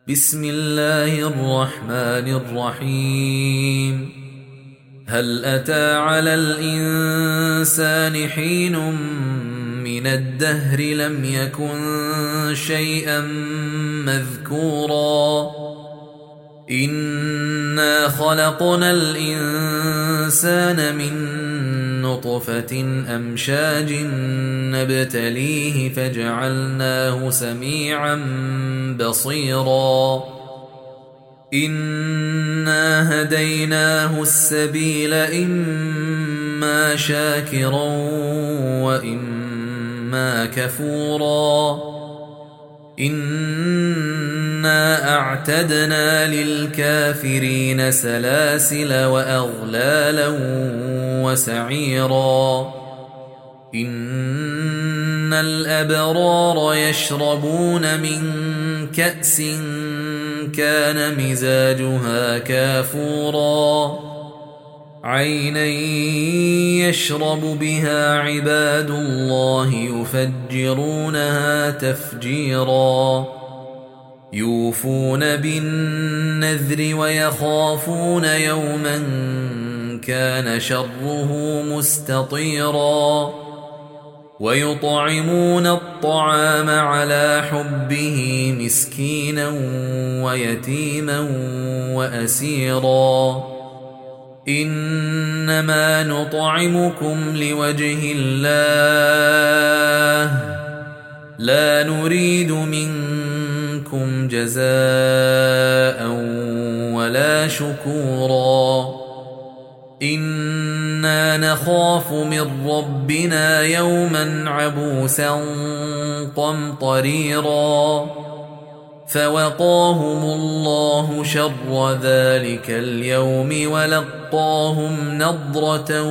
بسم الله الرحمن الرحيم. هل أتى على الإنسان حين من الدهر لم يكن شيئا مذكورا إنا خلقنا الإنسان من نطفة أمشاج نبتليه فجعلناه سميعا بصيرا إنا هديناه السبيل إما شاكرا وإما كفورا إنا أعتدنا للكافرين سلاسل وأغلالا وسعيرا إن الأبرار يشربون من كأس كان مزاجها كافورا عينا يشرب بها عباد الله يفجرونها تفجيرا يوفون بالنذر ويخافون يوما كان شره مستطيرا ويطعمون الطعام على حبه مسكينا ويتيما وأسيرا إنما نطعمكم لوجه الله لا نريد منكم جزاء ولا شكورا إنا نخاف من ربنا يوما عبوسا قمطريرا فوقاهم الله شر ذلك اليوم ولقاهم نضرة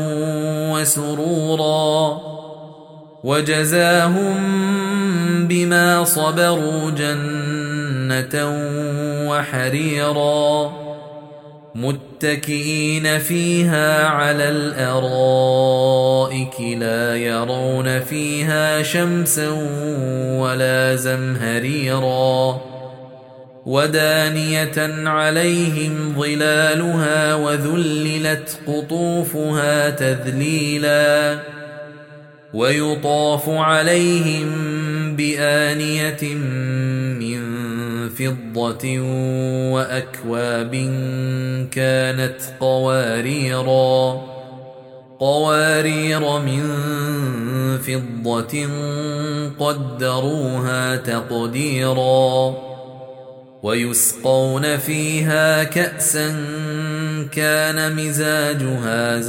وسرورا وجزاهم بما صبروا جنة وحريرا متكئين فيها على الأرائك لا يرون فيها شمسا ولا زمهريرا ودانية عليهم ظلالها وذللت قطوفها تذليلا ويطاف عليهم بآنية من فضة وأكواب كانت قوارير من فضة قدروها تقديرا ويسقون فيها كأسا كان مزاجها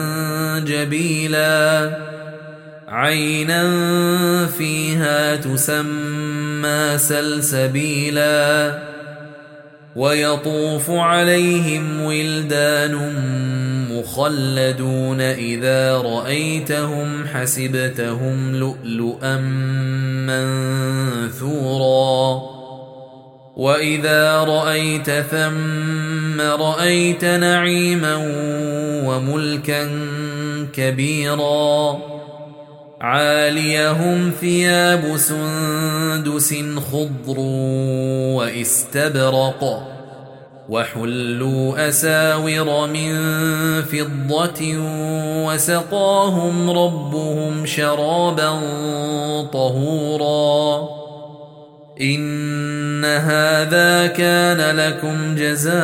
زنجبيلا عينا فيها تسمى سلسبيلا ويطوف عليهم ولدان مخلدون إذا رأيتهم حسبتهم لؤلؤا منثورا وإذا رأيت ثم رأيت نعيما وملكا كبيرا عاليهم ثياب سندس خضر واستبرق وحلوا أساور من فضة وسقاهم ربهم شرابا طهورا إن هذا كان لكم جزاء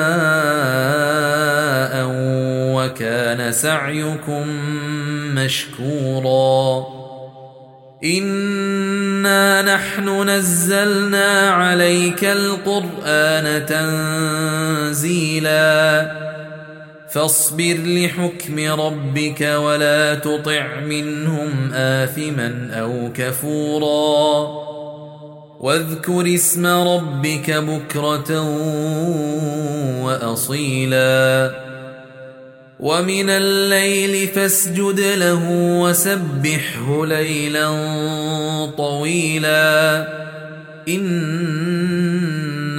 وكان سعيكم مشكورا إنا نحن نزلنا عليك القرآن تنزيلا فاصبر لحكم ربك ولا تطع منهم آثما أو كفورا واذكر اسم ربك بكرة وأصيلا ومن الليل فاسجد له وسبحه ليلا طويلا إن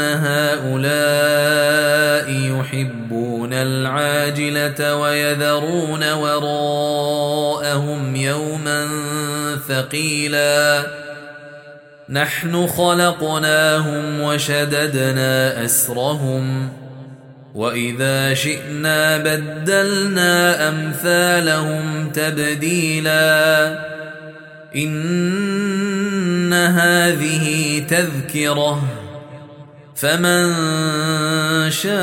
هؤلاء يحبون العاجلة ويذرون وراءهم يوما ثقيلا نحن خلقناهم وشددنا أسرهم وإذا شئنا بدلنا أمثالهم تبديلا إن هذه تذكرة فمن شاء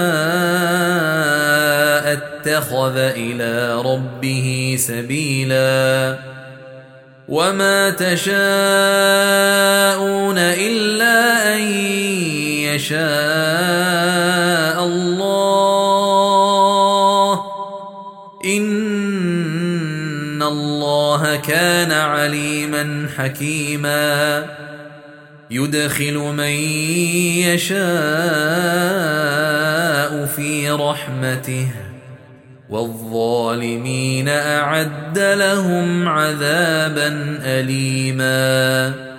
اتخذ إلى ربه سبيلا وما تشاءون إلا أن يشاء الله إن الله كان عليما حكيما يدخل من يشاء في رحمته والظالمين أعد لهم عذابا أليما